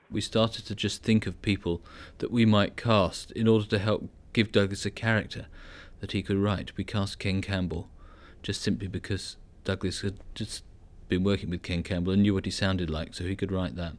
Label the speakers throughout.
Speaker 1: we started to just think of people that we might cast in order to help give Douglas a character that he could write. We cast Ken Campbell just simply because Douglas had just been working with Ken Campbell and knew what he sounded like, so he could write that.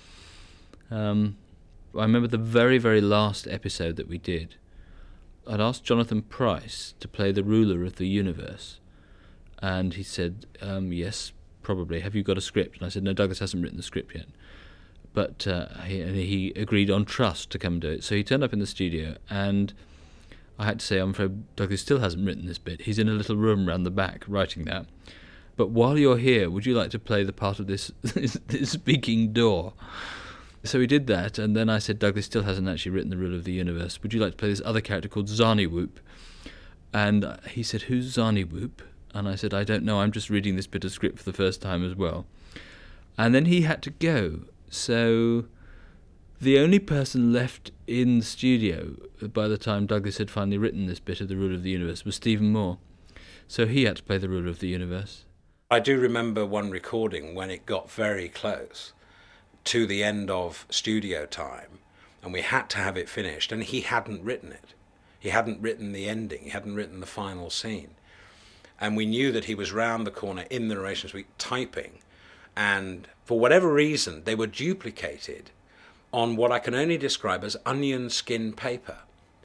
Speaker 1: I remember the very, very last episode that we did, I'd asked Jonathan Pryce to play the ruler of the universe, and he said, yes, probably. Have you got a script? And I said, no, Douglas hasn't written the script yet. But he agreed on trust to come and do it. So he turned up in the studio, and I had to say, I'm afraid Douglas still hasn't written this bit. He's in a little room round the back writing that. But while you're here, would you like to play the part of this speaking door? So he did that, and then I said, Douglas still hasn't actually written the ruler of the universe. Would you like to play this other character called Zarniwoop? And he said, who's Zarniwoop? And I said, I don't know, I'm just reading this bit of script for the first time as well. And then he had to go. So the only person left in the studio by the time Douglas had finally written this bit of the ruler of the universe was Stephen Moore. So he had to play the ruler of the universe.
Speaker 2: I do remember one recording when it got very close to the end of studio time, and we had to have it finished, and he hadn't written it. He hadn't written the ending. He hadn't written the final scene. And we knew that he was round the corner in the narration suite typing, and for whatever reason, they were duplicated on what I can only describe as onion skin paper.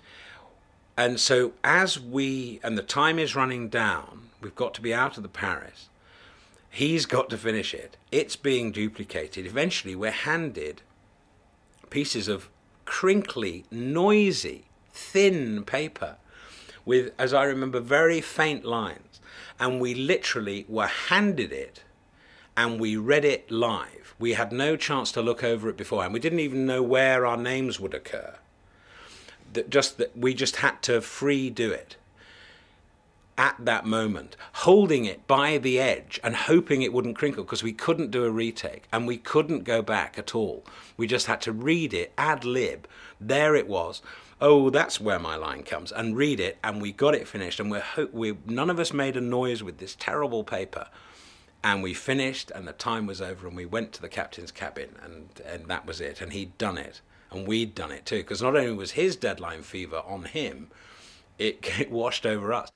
Speaker 2: And so and the time is running down, we've got to be out of the Paris, he's got to finish it, it's being duplicated. Eventually we're handed pieces of crinkly, noisy, thin paper with, as I remember, very faint lines, and we literally were handed it and we read it live. We had no chance to look over it beforehand. We didn't even know where our names would occur. We just had to free do it at that moment, holding it by the edge and hoping it wouldn't crinkle, because we couldn't do a retake and we couldn't go back at all. We just had to read it ad lib. There it was. Oh, that's where my line comes, and read it, and we got it finished, and none of us made a noise with this terrible paper. And we finished, and the time was over, and we went to the captain's cabin, and that was it. And he'd done it, and we'd done it too, because not only was his deadline fever on him, it washed over us.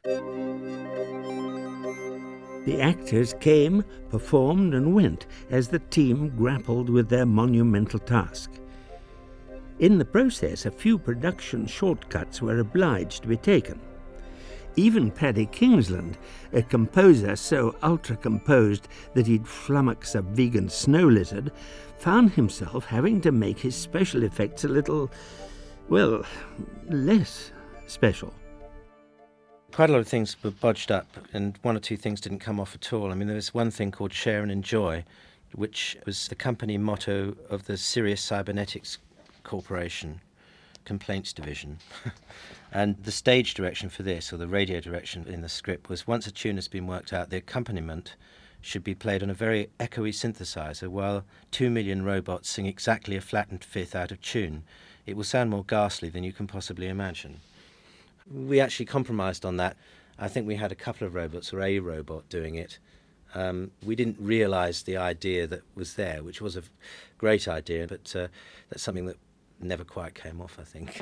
Speaker 3: The actors came, performed, and went as the team grappled with their monumental task. In the process, a few production shortcuts were obliged to be taken. Even Paddy Kingsland, a composer so ultra-composed that he'd flummox a vegan snow lizard, found himself having to make his special effects a little, well, less special.
Speaker 4: Quite a lot of things were bodged up, and one or two things didn't come off at all. I mean, there was one thing called Share and Enjoy, which was the company motto of the Sirius Cybernetics Corporation Complaints Division. And the stage direction for this, or the radio direction in the script, was once a tune has been worked out, the accompaniment should be played on a very echoey synthesizer while 2 million robots sing exactly a flattened fifth out of tune. It will sound more ghastly than you can possibly imagine. We actually compromised on that. I think we had a couple of robots, or a robot, doing it. We didn't realise the idea that was there, which was a great idea, but that's something that never quite came off, I think.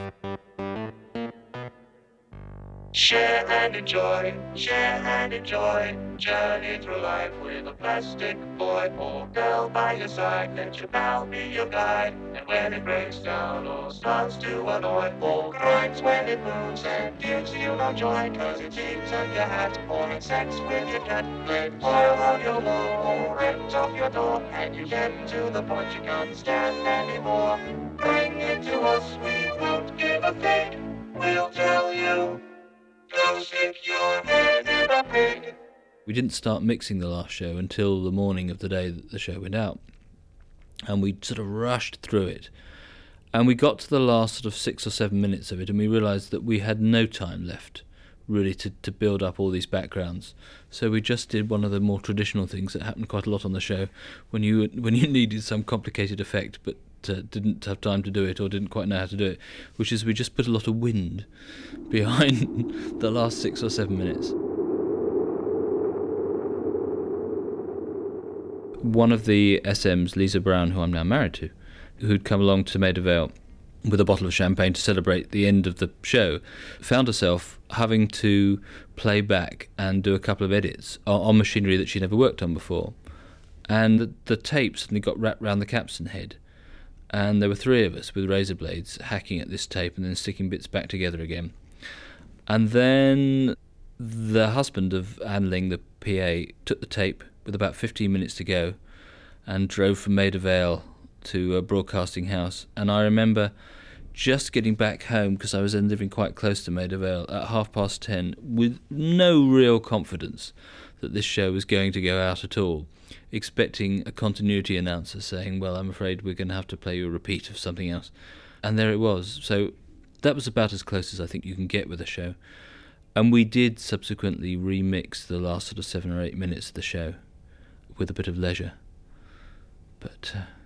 Speaker 5: Share and enjoy, journey through life with a plastic boy or girl by your side. Let your pal be your guide, and when it breaks down or starts to annoy, or grinds when it moves and gives you no joy, 'cause it eats at your hat or it sex with your cat, let oil on your wall or rent off your door, and you get to the point you can't stand anymore. Bring it to us, we won't give a fig, we'll tell you. Go stick your head in a pig.
Speaker 1: We didn't start mixing the last show until the morning of the day that the show went out. And we sort of rushed through it. And we got to the last sort of 6 or 7 minutes of it, and we realised that we had no time left, really, to build up all these backgrounds. So we just did one of the more traditional things that happened quite a lot on the show, when you needed some complicated effect, but didn't have time to do it or didn't quite know how to do it, which is we just put a lot of wind behind the last 6 or 7 minutes. One of the SMs, Lisa Brown, who I'm now married to, who'd come along to Maida Vale with a bottle of champagne to celebrate the end of the show, found herself having to play back and do a couple of edits on machinery that she'd never worked on before. And the tape suddenly got wrapped round the capstan head, and there were three of us with razor blades hacking at this tape and then sticking bits back together again. And then the husband of Anne Ling, the PA, took the tape with about 15 minutes to go and drove from Maida Vale to a broadcasting house. And I remember just getting back home, because I was then living quite close to Maida Vale, at 10:30 with no real confidence that this show was going to go out at all, expecting a continuity announcer saying, well, I'm afraid we're going to have to play you a repeat of something else. And there it was. So that was about as close as I think you can get with a show. And we did subsequently remix the last sort of 7 or 8 minutes of the show with a bit of leisure. But